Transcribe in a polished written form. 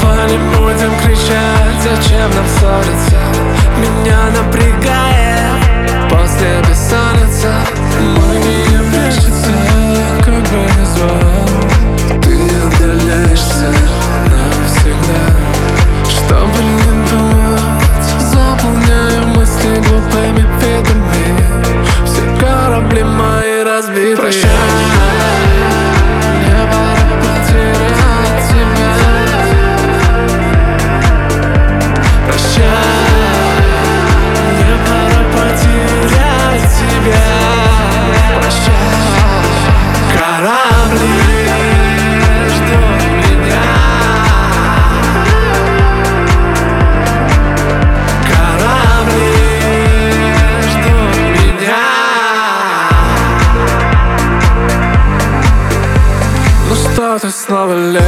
Давай не будем кричать, зачем нам ссориться? Меня напрягает после бессонницы. Мой мир прячется, как бы ни звал. Ты отдаляешься навсегда. Чтобы не думать, заполняю мысли глупыми видами. Все корабли мои разбиты. Прощай, мне пора потерять тебя. Прощай, мне пора потерять тебя. Прощай, корабли ждут меня. Корабли ждут меня. Ну что ты снова лезешь?